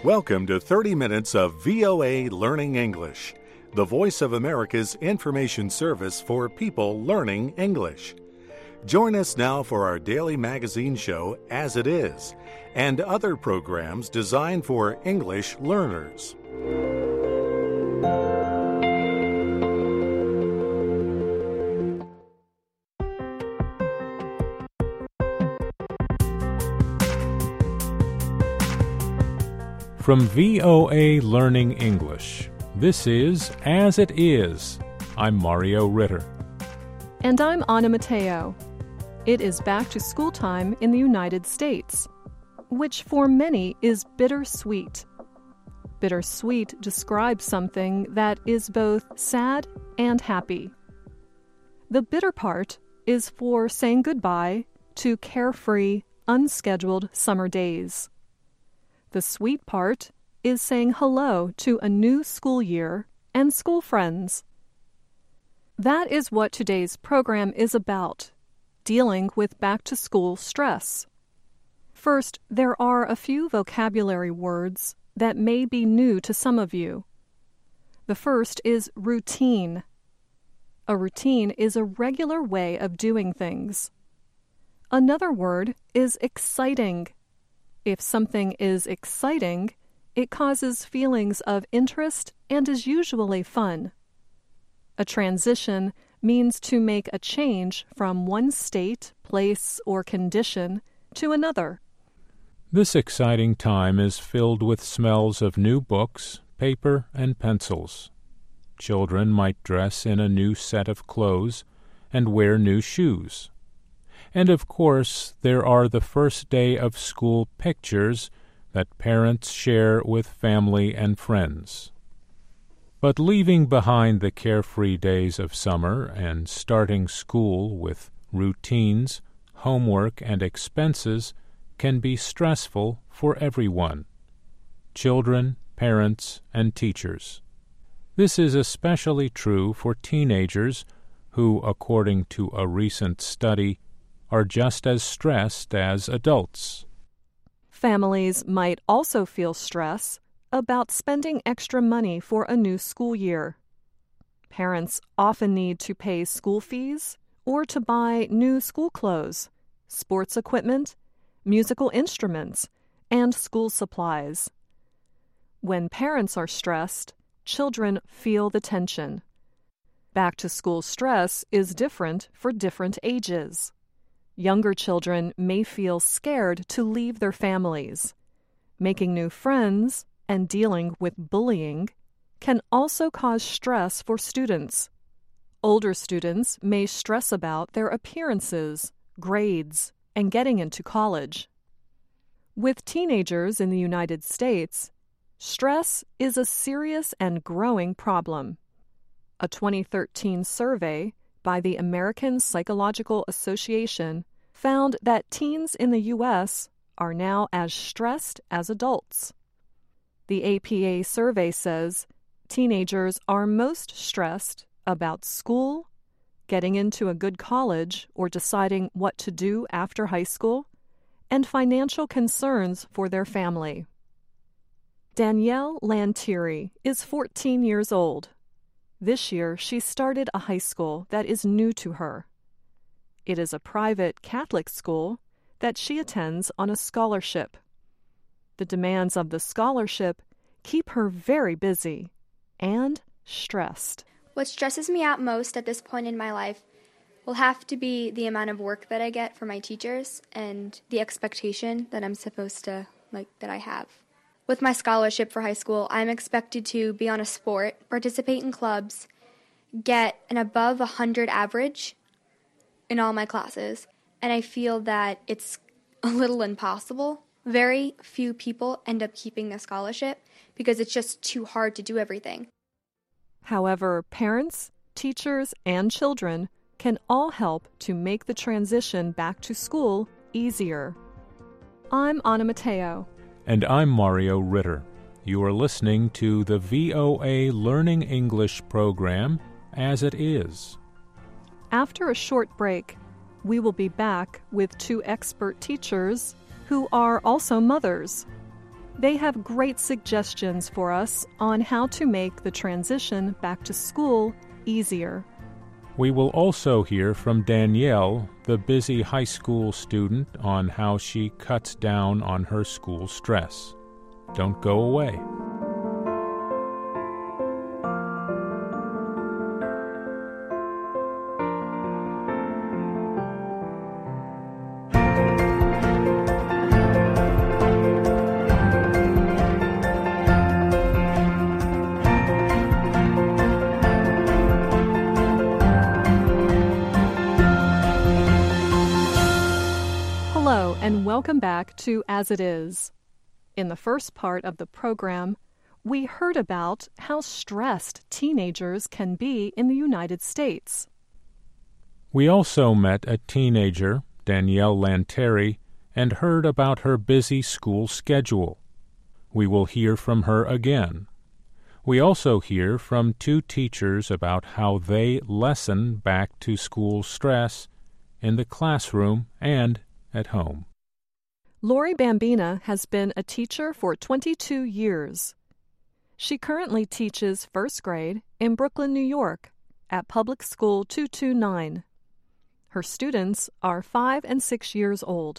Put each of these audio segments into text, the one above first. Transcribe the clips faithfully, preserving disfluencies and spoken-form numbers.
Welcome to thirty minutes of V O A Learning English, the voice of America's information service for people learning English. Join us now for our daily magazine show, As It Is, and other programs designed for English learners. From V O A Learning English, this is As It Is. I'm Mario Ritter. And I'm Anna Matteo. It is back to school time in the United States, which for many is bittersweet. Bittersweet describes something that is both sad and happy. The bitter part is for saying goodbye to carefree, unscheduled summer days. The sweet part is saying hello to a new school year and school friends. That is what today's program is about, dealing with back-to-school stress. First, there are a few vocabulary words that may be new to some of you. The first is routine. A routine is a regular way of doing things. Another word is exciting. If something is exciting, it causes feelings of interest and is usually fun. A transition means to make a change from one state, place, or condition to another. This exciting time is filled with smells of new books, paper, and pencils. Children might dress in a new set of clothes and wear new shoes. And of course, there are the first day of school pictures that parents share with family and friends. But leaving behind the carefree days of summer and starting school with routines, homework, and expenses can be stressful for everyone: children, parents, and teachers. This is especially true for teenagers who, according to a recent study, are just as stressed as adults. Families might also feel stress about spending extra money for a new school year. Parents often need to pay school fees or to buy new school clothes, sports equipment, musical instruments, and school supplies. When parents are stressed, children feel the tension. Back-to-school stress is different for different ages. Younger children may feel scared to leave their families. Making new friends and dealing with bullying can also cause stress for students. Older students may stress about their appearances, grades, and getting into college. With teenagers in the United States, stress is a serious and growing problem. A twenty thirteen survey by the American Psychological Association found that teens in the U S are now as stressed as adults. The A P A survey says teenagers are most stressed about school, getting into a good college or deciding what to do after high school, and financial concerns for their family. Danielle Lantieri is fourteen years old. This year, she started a high school that is new to her. It is a private Catholic school that she attends on a scholarship. The demands of the scholarship keep her very busy and stressed. What stresses me out most at this point in my life will have to be the amount of work that I get from my teachers and the expectation that I'm supposed to, like, that I have. With my scholarship for high school, I'm expected to be on a sport, participate in clubs, get an above one hundred average in all my classes, and I feel that it's a little impossible. Very few people end up keeping the scholarship because it's just too hard to do everything. However, parents, teachers, and children can all help to make the transition back to school easier. I'm Anna Matteo. And I'm Mario Ritter. You are listening to the V O A Learning English program, As It Is. After a short break, we will be back with two expert teachers who are also mothers. They have great suggestions for us on how to make the transition back to school easier. We will also hear from Danielle, the busy high school student, on how she cuts down on her school stress. Don't go away. Hello, and welcome back to As It Is. In the first part of the program, we heard about how stressed teenagers can be in the United States. We also met a teenager, Danielle Lanteri, and heard about her busy school schedule. We will hear from her again. We also hear from two teachers about how they lessen back to school stress in the classroom and at home. Lori Bambina has been a teacher for twenty-two years. She currently teaches first grade in Brooklyn, New York, at Public School two two nine. Her students are five and six years old.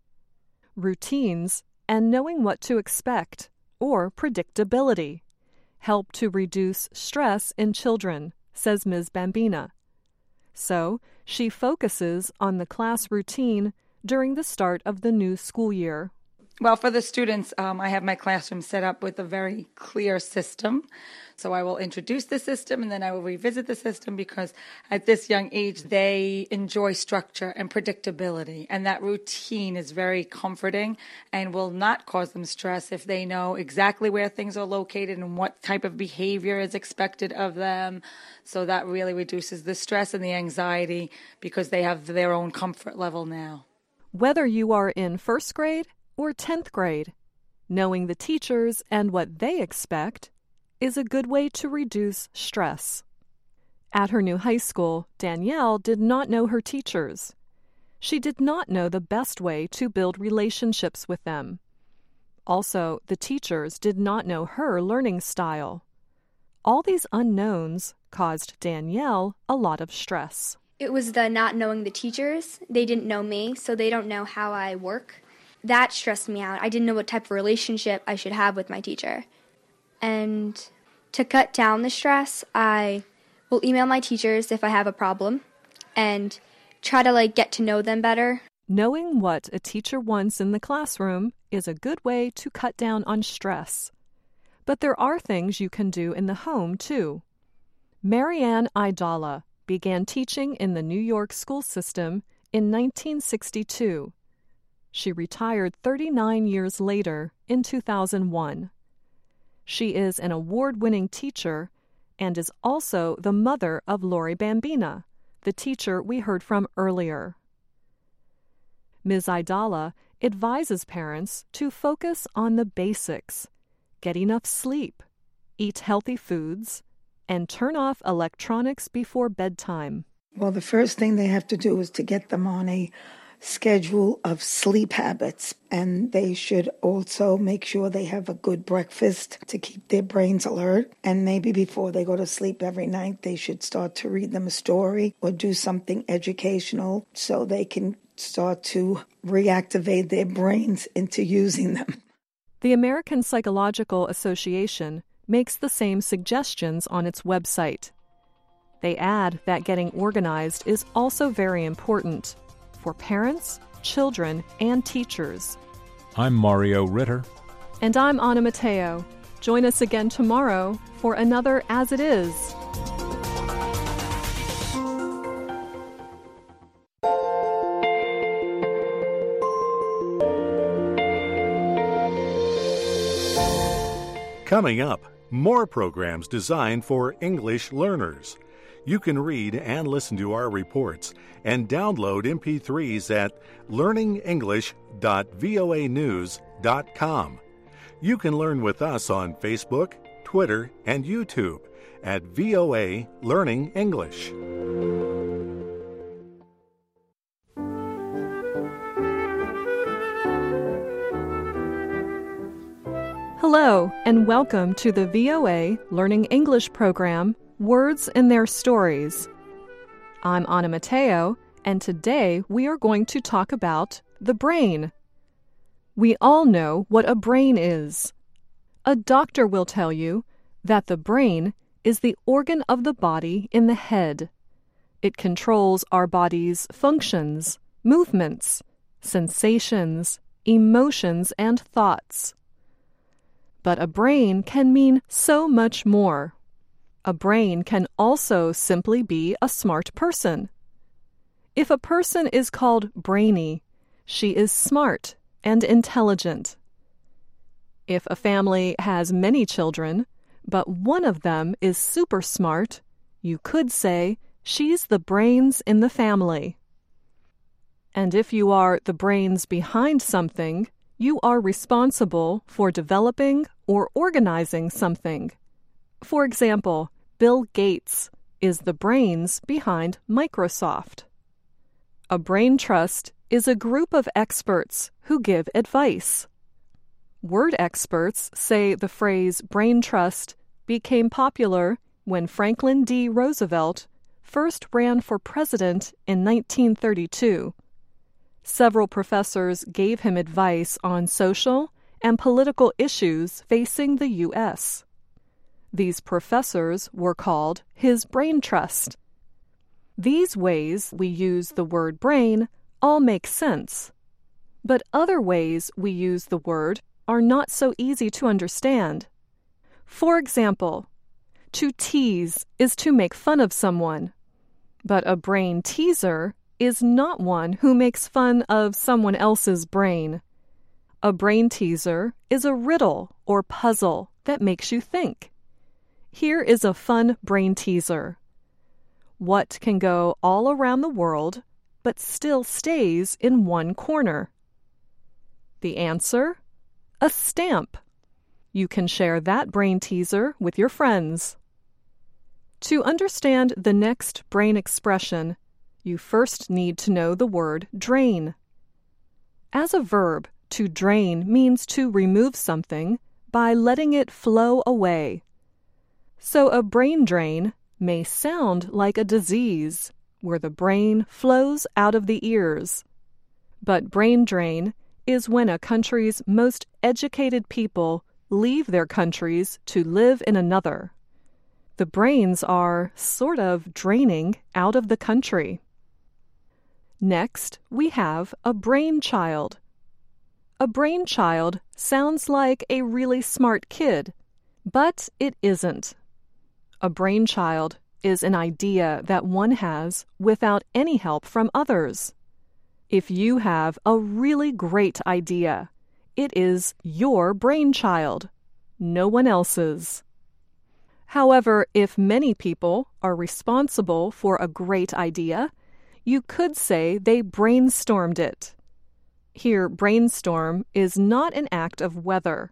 Routines and knowing what to expect, or predictability, help to reduce stress in children, says Miz Bambina. So, she focuses on the class routine during the start of the new school year. Well, for the students, um, I have my classroom set up with a very clear system. So I will introduce the system and then I will revisit the system because at this young age, they enjoy structure and predictability. And that routine is very comforting and will not cause them stress if they know exactly where things are located and what type of behavior is expected of them. So that really reduces the stress and the anxiety because they have their own comfort level now. Whether you are in first grade or tenth grade, knowing the teachers and what they expect is a good way to reduce stress. At her new high school, Danielle did not know her teachers. She did not know the best way to build relationships with them. Also, the teachers did not know her learning style. All these unknowns caused Danielle a lot of stress. It was the not knowing the teachers. They didn't know me, so they don't know how I work. That stressed me out. I didn't know what type of relationship I should have with my teacher. And to cut down the stress, I will email my teachers if I have a problem and try to like get to know them better. Knowing what a teacher wants in the classroom is a good way to cut down on stress. But there are things you can do in the home, too. Marianne Idala began teaching in the New York school system in nineteen sixty-two. She retired thirty-nine years later in two thousand one. She is an award-winning teacher and is also the mother of Lori Bambina, the teacher we heard from earlier. Miz Idala advises parents to focus on the basics, get enough sleep, eat healthy foods, and turn off electronics before bedtime. Well, the first thing they have to do is to get them on a schedule of sleep habits, and they should also make sure they have a good breakfast to keep their brains alert. And maybe before they go to sleep every night, they should start to read them a story or do something educational so they can start to reactivate their brains into using them. The American Psychological Association makes the same suggestions on its website. They add that getting organized is also very important for parents, children, and teachers. I'm Mario Ritter. And I'm Anna Mateo. Join us again tomorrow for another As It Is. Coming up, more programs designed for English learners. You can read and listen to our reports and download M P threes at learning english dot voa news dot com. You can learn with us on Facebook, Twitter, and YouTube at V O A Learning English. Hello, and welcome to the V O A Learning English program, Words and Their Stories. I'm Anna Mateo, and today we are going to talk about the brain. We all know what a brain is. A doctor will tell you that the brain is the organ of the body in the head. It controls our body's functions, movements, sensations, emotions, and thoughts. But a brain can mean so much more. A brain can also simply be a smart person. If a person is called brainy, she is smart and intelligent. If a family has many children, but one of them is super smart, you could say she's the brains in the family. And if you are the brains behind something, you are responsible for developing or organizing something. For example, Bill Gates is the brains behind Microsoft. A brain trust is a group of experts who give advice. Word experts say the phrase brain trust became popular when Franklin D. Roosevelt first ran for president in nineteen thirty-two. Several professors gave him advice on social and political issues facing the U S. These professors were called his brain trust. These ways we use the word brain all make sense, but other ways we use the word are not so easy to understand. For example, to tease is to make fun of someone, but a brain teaser is not one who makes fun of someone else's brain. A brain teaser is a riddle or puzzle that makes you think. Here is a fun brain teaser. What can go all around the world but still stays in one corner? The answer? A stamp. You can share that brain teaser with your friends. To understand the next brain expression, you first need to know the word drain. As a verb, to drain means to remove something by letting it flow away. So a brain drain may sound like a disease where the brain flows out of the ears. But brain drain is when a country's most educated people leave their countries to live in another. The brains are sort of draining out of the country. Next, we have a brainchild. A brainchild sounds like a really smart kid, but it isn't. A brainchild is an idea that one has without any help from others. If you have a really great idea, it is your brainchild, no one else's. However, if many people are responsible for a great idea, you could say they brainstormed it. Here, brainstorm is not an act of weather.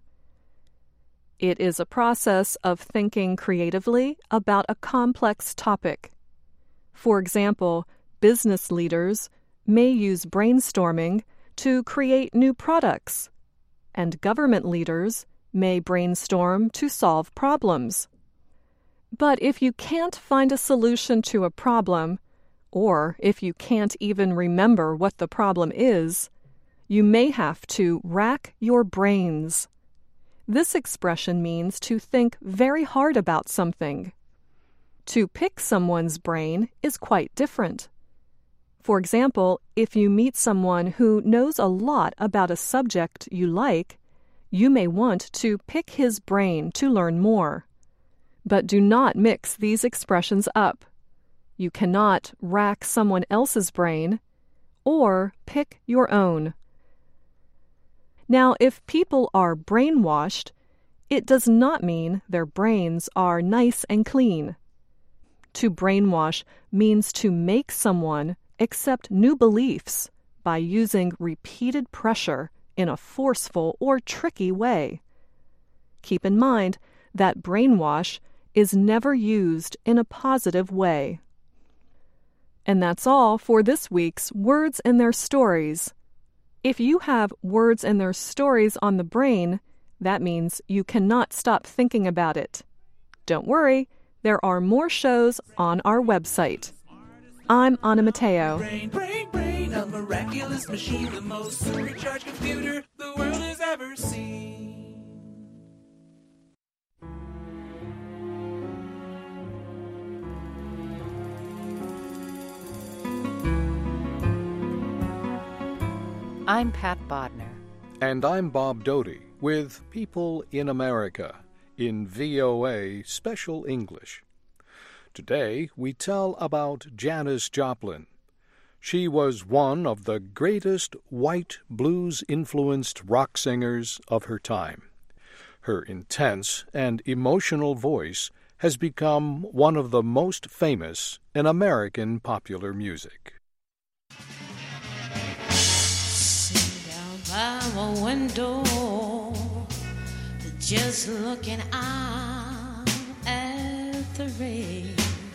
It is a process of thinking creatively about a complex topic. For example, business leaders may use brainstorming to create new products, and government leaders may brainstorm to solve problems. But if you can't find a solution to a problem, or if you can't even remember what the problem is, you may have to rack your brains. This expression means to think very hard about something. To pick someone's brain is quite different. For example, if you meet someone who knows a lot about a subject you like, you may want to pick his brain to learn more. But do not mix these expressions up. You cannot rack someone else's brain or pick your own. Now, if people are brainwashed, it does not mean their brains are nice and clean. To brainwash means to make someone accept new beliefs by using repeated pressure in a forceful or tricky way. Keep in mind that brainwash is never used in a positive way. And that's all for this week's Words and Their Stories. If you have words and their stories on the brain, That means you cannot stop thinking about it. Don't worry, there are more shows on our website. I'm Anna Mateo. Brain, brain, brain, a miraculous machine, the most supercharged computer the world has ever seen. I'm Pat Bodner. And I'm Bob Doty with People in America in V O A Special English. Today we tell about Janis Joplin. She was one of the greatest white blues-influenced rock singers of her time. Her intense and emotional voice has become one of the most famous in American popular music. Sit down by my window, just looking out at the rain.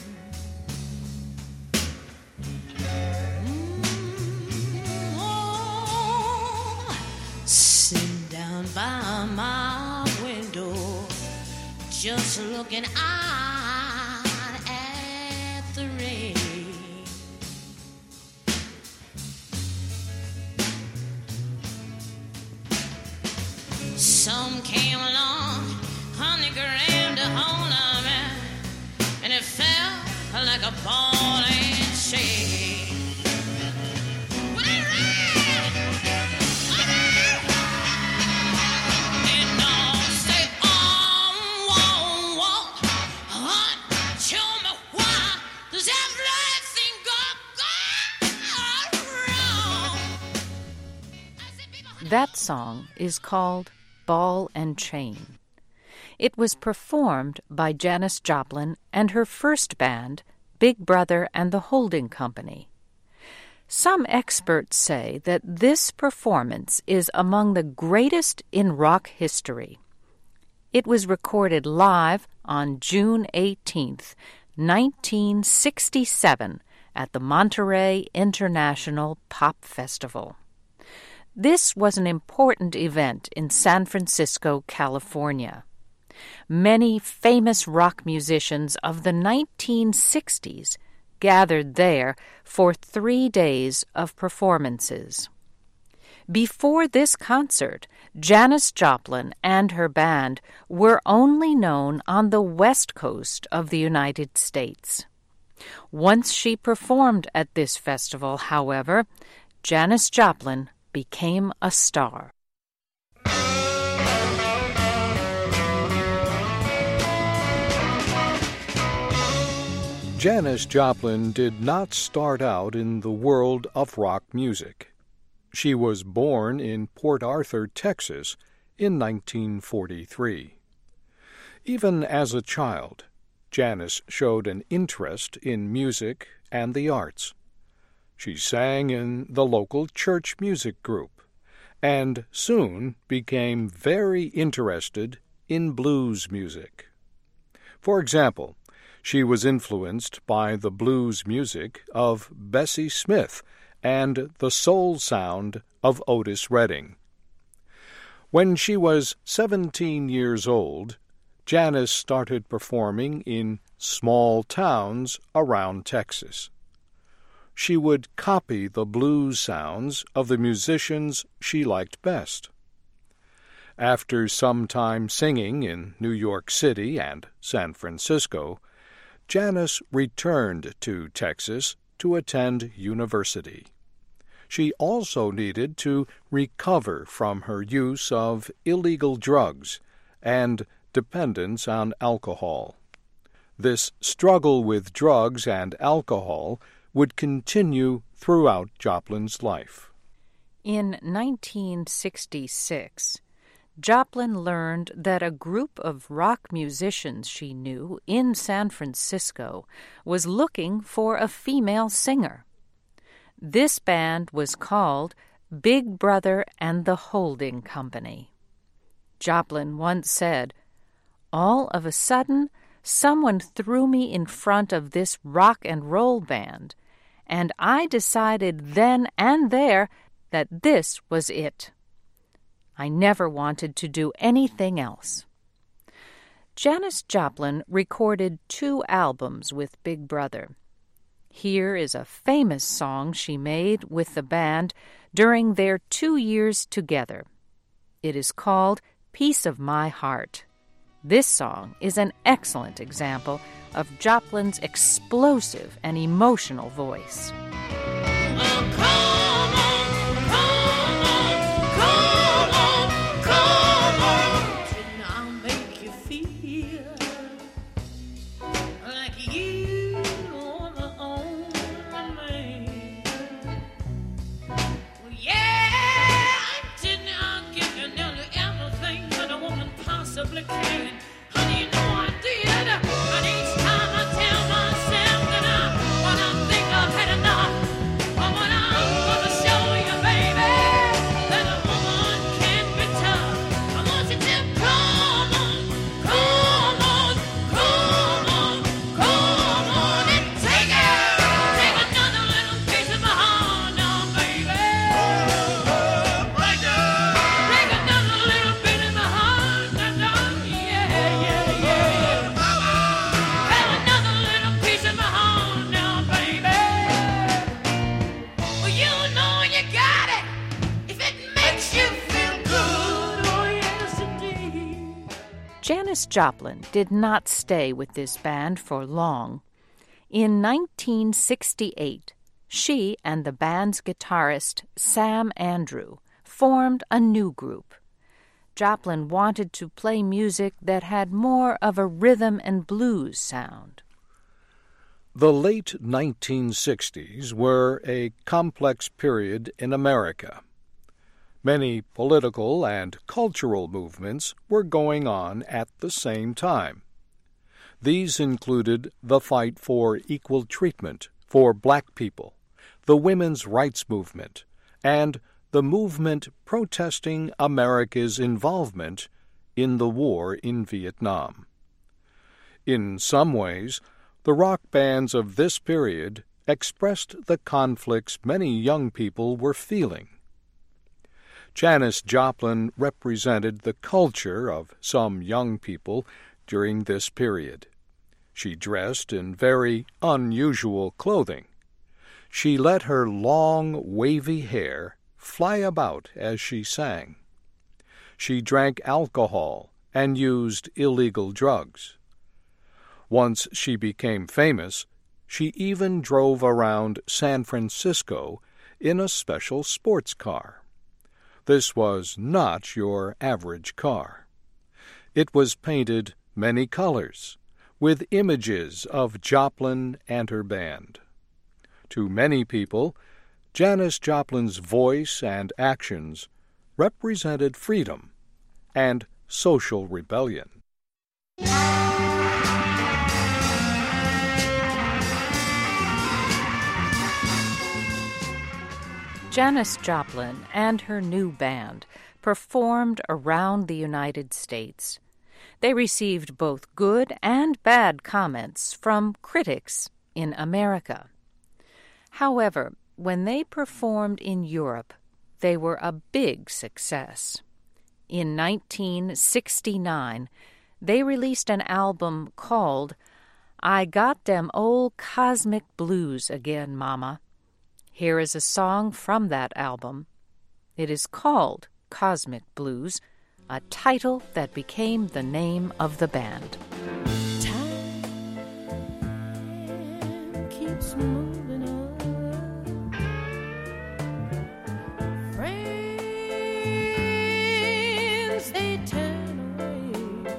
Sitting down by my window, just looking out at the rain. Some came along, honey, grabbed a hold of me, and it felt like a ball and chain. That song is called Ball and Chain. It was performed by Janis Joplin and her first band, Big Brother and the Holding Company. Some experts say that this performance is among the greatest in rock history. It was recorded live on June eighteenth, nineteen sixty-seven, at the Monterey International Pop Festival. This was an important event in San Francisco, California. Many famous rock musicians of the nineteen sixties gathered there for three days of performances. Before this concert, Janis Joplin and her band were only known on the West Coast of the United States. Once she performed at this festival, however, Janis Joplin became a star. Janis Joplin did not start out in the world of rock music. She was born in Port Arthur, Texas, in nineteen forty-three. Even as a child, Janis showed an interest in music and the arts. She sang in the local church music group and soon became very interested in blues music. For example, she was influenced by the blues music of Bessie Smith and the soul sound of Otis Redding. When she was seventeen years old, Janis started performing in small towns around Texas. She would copy the blues sounds of the musicians she liked best. After some time singing in New York City and San Francisco, Janis returned to Texas to attend university. She also needed to recover from her use of illegal drugs and dependence on alcohol. This struggle with drugs and alcohol would continue throughout Joplin's life. In nineteen sixty-six, Joplin learned that a group of rock musicians she knew in San Francisco was looking for a female singer. This band was called Big Brother and the Holding Company. Joplin once said, "All of a sudden, someone threw me in front of this rock and roll band, and I decided then and there that this was it. I never wanted to do anything else. Janis Joplin recorded two albums with Big Brother. Here is a famous song she made with the band during their two years together. It is called Piece of My Heart. This song is an excellent example of Joplin's explosive and emotional voice. Oh, come on, come on, come on, come on. Didn't I make you feel like you are the only man? Well, yeah, didn't I give you nearly everything that a woman possibly can? Honey, you know I did. But each time I tell myself that I, when I think I've had enough, but when I'm gonna show you, baby, that a woman can be tough. I want you to come on, come on, come on, come on and take it. Take another little piece of my heart now, baby. Break another little bit of my heart now, yeah, yeah, yeah. Have another little piece of my heart now, baby. Well, you know you got it if it makes you feel good. Oh, yes, indeed. Janis Joplin did not stay with this band for long. In nineteen sixty-eight, she and the band's guitarist Sam Andrew formed a new group. Joplin wanted to play music that had more of a rhythm and blues sound. The late nineteen sixties were a complex period in America. Many political and cultural movements were going on at the same time. These included the fight for equal treatment for black people, the women's rights movement, and the movement protesting America's involvement in the war in Vietnam. In some ways, the rock bands of this period expressed the conflicts many young people were feeling. Janis Joplin represented the culture of some young people during this period. She dressed in very unusual clothing. She let her long, wavy hair fly about as she sang. She drank alcohol and used illegal drugs. Once she became famous, she even drove around San Francisco in a special sports car. This was not your average car. It was painted many colors, with images of Joplin and her band. To many people, Janis Joplin's voice and actions represented freedom and social rebellion. Janis Joplin and her new band performed around the United States. They received both good and bad comments from critics in America. However, when they performed in Europe, they were a big success. In nineteen sixty-nine, they released an album called I Got Dem Old Cosmic Blues Again, Mama. Here is a song from that album. It is called Cosmic Blues, a title that became the name of the band. Time keeps moving on. Friends, they turn away.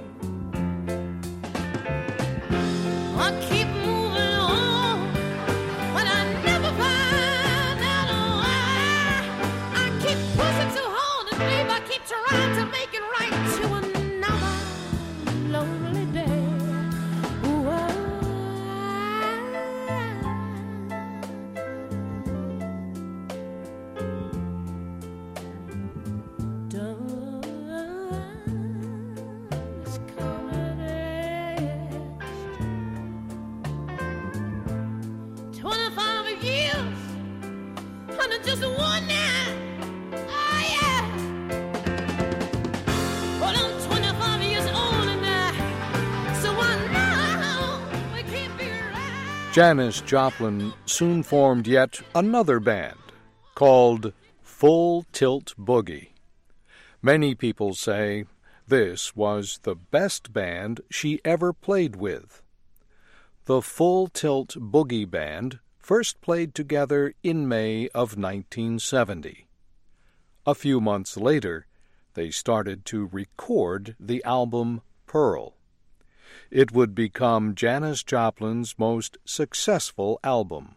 I keep moving on, but I never find out why. I keep pushing so hard, and babe, I keep trying to make it right to another lonely day. Ooh, dawn's coming next. Twenty-five years under just one night. Oh yeah. Janis Joplin soon formed yet another band called Full Tilt Boogie. Many people say this was the best band she ever played with. The Full Tilt Boogie Band first played together in May of nineteen seventy. A few months later, they started to record the album Pearl. It would become Janis Joplin's most successful album.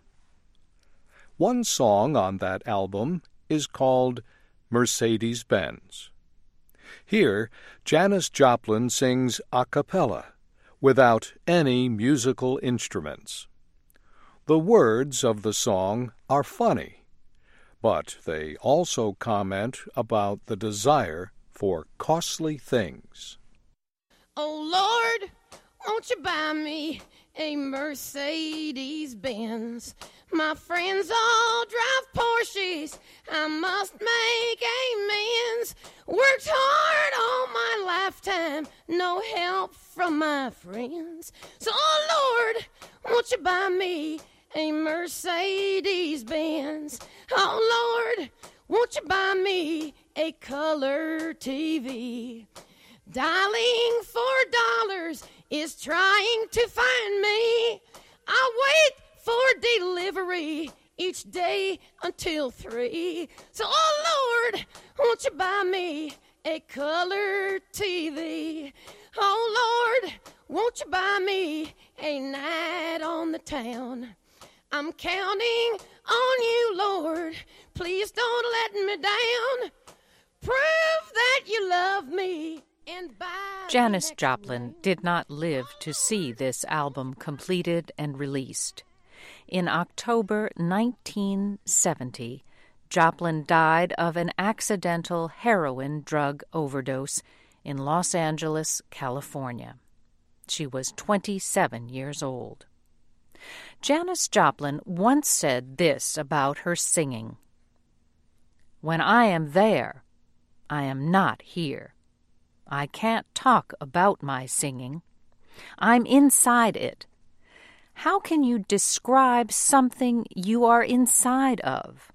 One song on that album is called Mercedes-Benz. Here, Janis Joplin sings a cappella, without any musical instruments. The words of the song are funny, but they also comment about the desire for costly things. Oh, Lord, won't you buy me a Mercedes-Benz? My friends all drive Porsches. I must make amends. Worked hard all my lifetime, no help from my friends. So, oh, Lord, won't you buy me a Mercedes-Benz? Oh, Lord, won't you buy me a color T V? Dialing for dollars is trying to find me. I wait for delivery each day until three. So, oh, Lord, won't you buy me a color T V? Oh, Lord, won't you buy me a night on the town? I'm counting on you, Lord. Please don't let me down. Prove that you love me. Janis Joplin did not live to see this album completed and released. In October nineteen seventy, Joplin died of an accidental heroin drug overdose in Los Angeles, California. She was twenty-seven years old. Janis Joplin once said this about her singing: "When I am there, I am not here. I can't talk about my singing. I'm inside it. How can you describe something you are inside of?"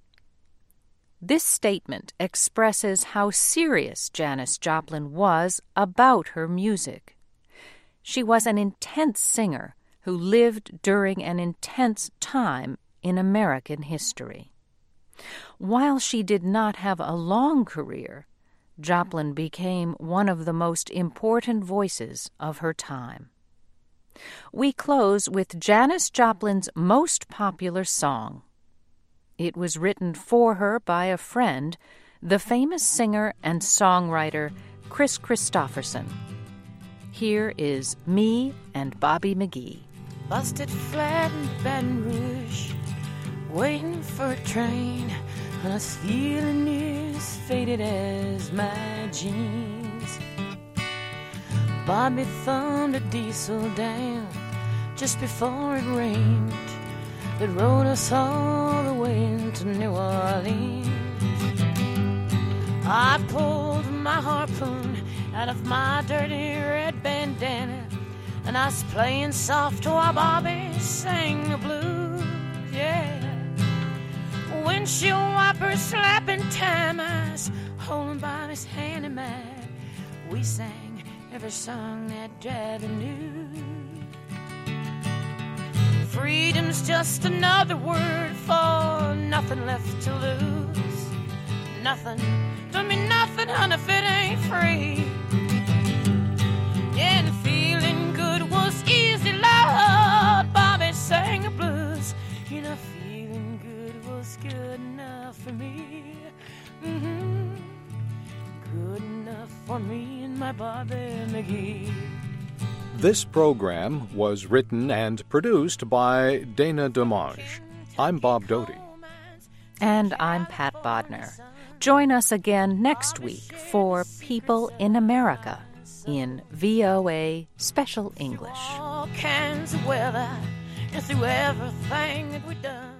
This statement expresses how serious Janis Joplin was about her music. She was an intense singer who lived during an intense time in American history. While she did not have a long career, Joplin became one of the most important voices of her time. We close with Janis Joplin's most popular song. It was written for her by a friend, the famous singer and songwriter Kris Kristofferson. Here is Me and Bobby McGee. Busted flat in Baton Rouge, waiting for a train, and I was feeling as faded as my jeans. Bobby thumbed a diesel down just before it rained. It rode us all the way into New Orleans. I pulled my harpoon out of my dirty red bandana, and I was playing soft while Bobby sang the blues, yeah. Windshield wipers slapping time, I was holding Bobby's hand in mine. We sang every song that Daddy knew. Freedom's just another word for nothing left to lose. Nothing, don't mean nothing, honey, if it ain't free. Yeah, and feeling good was easy, Lord. Bobby sang the blues. You know, feeling good was good enough for me. Mm-hmm. Good enough for me and my Bobby McGee. This program was written and produced by Dana DeMange. I'm Bob Doty. And I'm Pat Bodner. Join us again next week for People in America in V O A Special English. All kinds of weather and through everything that we've done.